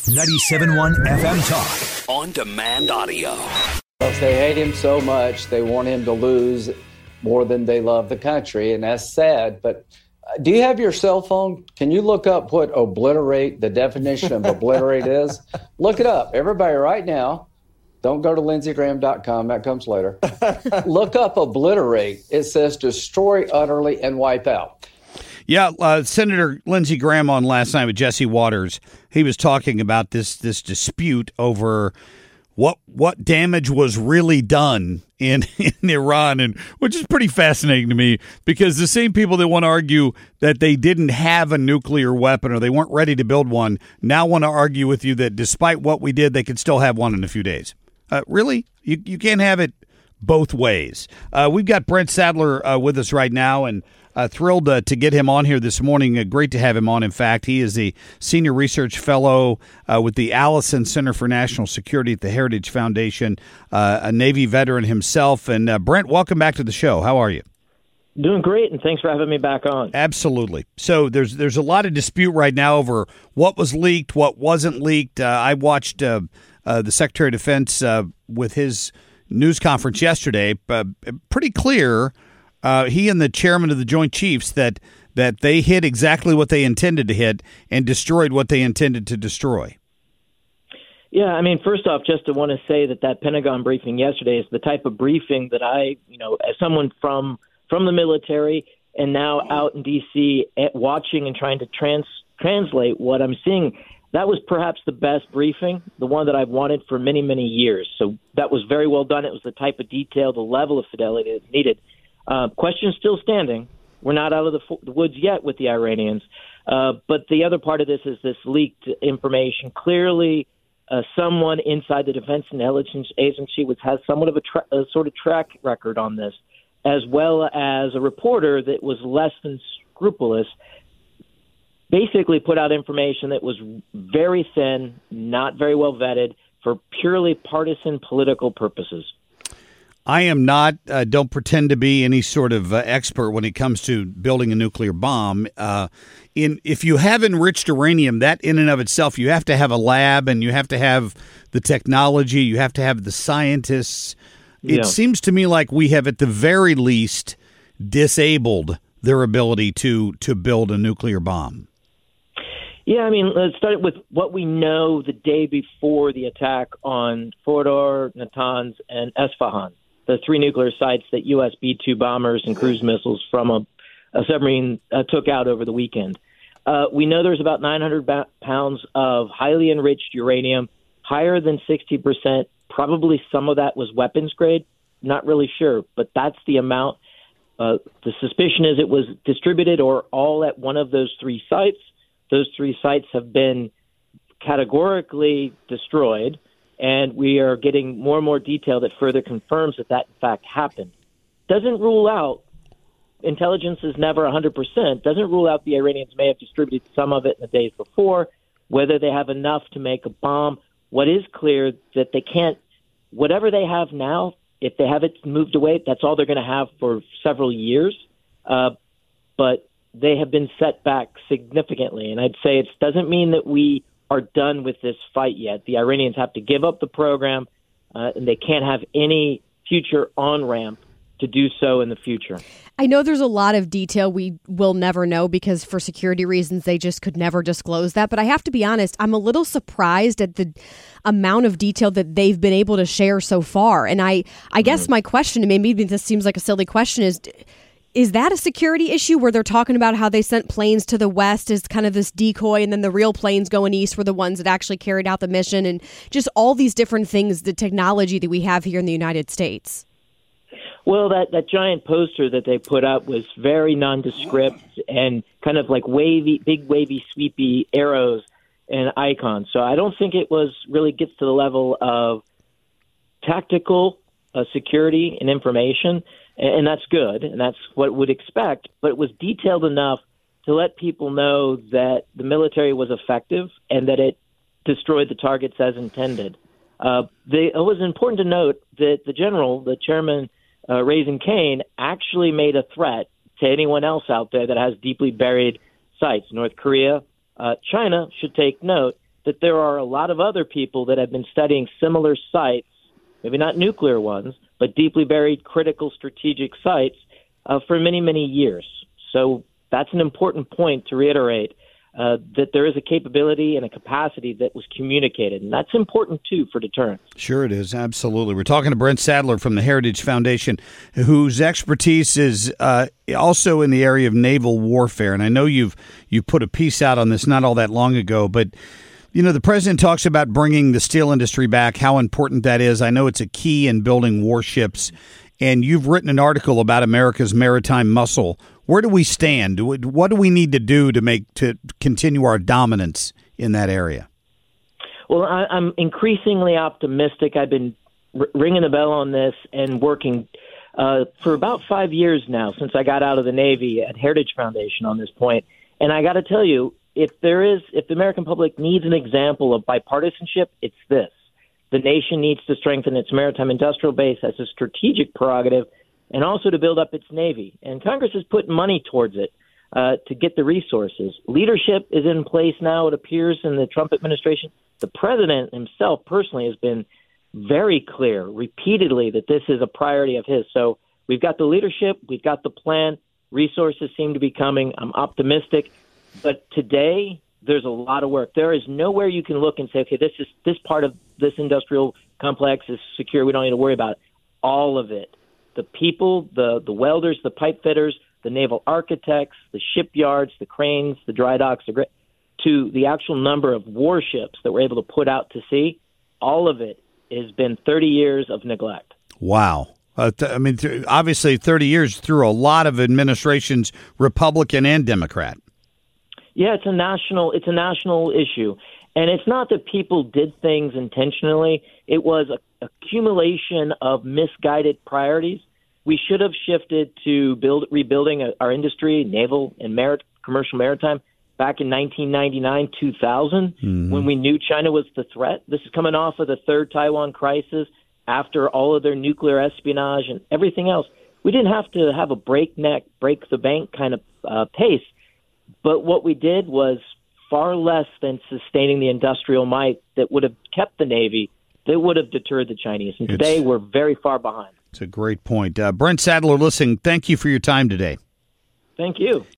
97.1 FM Talk. On demand audio. They hate him so much, they want him to lose more than they love the country, and that's sad. But do you have your cell phone? Can you look up what obliterate, the definition of obliterate is? Look it up. Everybody right now. Don't go to lindseygraham.com. That comes later. Look up obliterate. It says destroy utterly and wipe out. Yeah, Senator Lindsey Graham on last night with Jesse Waters. He was talking about this dispute over what damage was really done in Iran, and which is pretty fascinating to me, because the same people that want to argue that they didn't have a nuclear weapon or they weren't ready to build one now want to argue with you that despite what we did, they could still have one in a few days. Really? You can't have it both ways. We've got Brent Sadler with us right now, and thrilled to get him on here this morning. Great to have him on. In fact, he is the Senior Research Fellow with the Allison Center for National Security at the Heritage Foundation, a Navy veteran himself. And Brent, welcome back to the show. How are you? Doing great, and thanks for having me back on. Absolutely. So there's a lot of dispute right now over what was leaked, what wasn't leaked. I watched the Secretary of Defense with his news conference yesterday. Pretty clear. He and the chairman of the Joint Chiefs that they hit exactly what they intended to hit and destroyed what they intended to destroy. Yeah, I mean, first off, just to want to say that Pentagon briefing yesterday is the type of briefing that I, as someone from the military and now out in D.C. watching and trying to translate what I'm seeing, that was perhaps the best briefing, the one that I've wanted for many, many years. So that was very well done. It was the type of detail, the level of fidelity that's needed. Question still standing. We're not out of the woods yet with the Iranians. But the other part of this is this leaked information. Clearly, someone inside the Defense Intelligence Agency, which has somewhat of a sort of track record on this, as well as a reporter that was less than scrupulous, basically put out information that was very thin, not very well vetted, for purely partisan political purposes. I am not, don't pretend to be any sort of expert when it comes to building a nuclear bomb. If you have enriched uranium, that in and of itself, you have to have a lab and you have to have the technology, you have to have the scientists. Yeah. It seems to me like we have at the very least disabled their ability to build a nuclear bomb. Yeah, I mean, let's start with what we know the day before the attack on Fordow, Natanz, and Esfahan, the three nuclear sites that U.S. B-2 bombers and cruise missiles from a submarine took out over the weekend. We know there's about 900 pounds of highly enriched uranium, higher than 60%. Probably some of that was weapons grade. Not really sure, but that's the amount. The suspicion is it was distributed or all at one of those three sites. Those three sites have been categorically destroyed, and we are getting more and more detail that further confirms that in fact happened. Doesn't rule out, intelligence is never 100%, doesn't rule out the Iranians may have distributed some of it in the days before, whether they have enough to make a bomb. What is clear that they can't, whatever they have now, if they have it moved away, that's all they're going to have for several years. But they have been set back significantly. And I'd say it doesn't mean that we are done with this fight yet. The Iranians have to give up the program, and they can't have any future on-ramp to do so in the future. I know there's a lot of detail we will never know because for security reasons, they just could never disclose that. But I have to be honest, I'm a little surprised at the amount of detail that they've been able to share so far. And I guess my question, and maybe this seems like a silly question, is that a security issue where they're talking about how they sent planes to the west as kind of this decoy and then the real planes going east were the ones that actually carried out the mission, and just all these different things, the technology that we have here in the United States? Well, that giant poster that they put up was very nondescript and kind of like big wavy, sweepy arrows and icons. So I don't think it really gets to the level of tactical security and information. And that's good, and that's what we'd expect. But it was detailed enough to let people know that the military was effective and that it destroyed the targets as intended. It was important to note that the general, the chairman, Raising Cane, actually made a threat to anyone else out there that has deeply buried sites. North Korea, China should take note. that there are a lot of other people that have been studying similar sites, maybe not nuclear ones, but deeply buried critical strategic sites for many, many years. So that's an important point to reiterate, that there is a capability and a capacity that was communicated. And that's important, too, for deterrence. Sure it is. Absolutely. We're talking to Brent Sadler from the Heritage Foundation, whose expertise is also in the area of naval warfare. And I know you've put a piece out on this not all that long ago, but you know, the president talks about bringing the steel industry back, how important that is. I know it's a key in building warships, and you've written an article about America's maritime muscle. Where do we stand? What do we need to do to continue our dominance in that area? Well, I'm increasingly optimistic. I've been ringing the bell on this and working for about 5 years now since I got out of the Navy at Heritage Foundation on this point. And I got to tell you, if the American public needs an example of bipartisanship, it's this. The nation needs to strengthen its maritime industrial base as a strategic prerogative and also to build up its Navy. And Congress has put money towards it to get the resources. Leadership is in place now, it appears, in the Trump administration. The president himself personally has been very clear repeatedly that this is a priority of his. So we've got the leadership, we've got the plan, resources seem to be coming. I'm optimistic. But today, there's a lot of work. There is nowhere you can look and say, okay, this part of this industrial complex is secure. We don't need to worry about it. All of it. The people, the welders, the pipe fitters, the naval architects, the shipyards, the cranes, the dry docks, to the actual number of warships that we're able to put out to sea, all of it has been 30 years of neglect. Wow. Obviously 30 years through a lot of administrations, Republican and Democrat. Yeah, it's a national issue. And it's not that people did things intentionally. It was an accumulation of misguided priorities. We should have shifted to rebuilding our industry, naval and commercial maritime, back in 1999, 2000, when we knew China was the threat. This is coming off of the third Taiwan crisis, after all of their nuclear espionage and everything else. We didn't have to have a breakneck, break-the-bank kind of pace. But what we did was far less than sustaining the industrial might that would have kept the Navy, that would have deterred the Chinese. And today we're very far behind. It's a great point. Brent Sadler, listen, thank you for your time today. Thank you.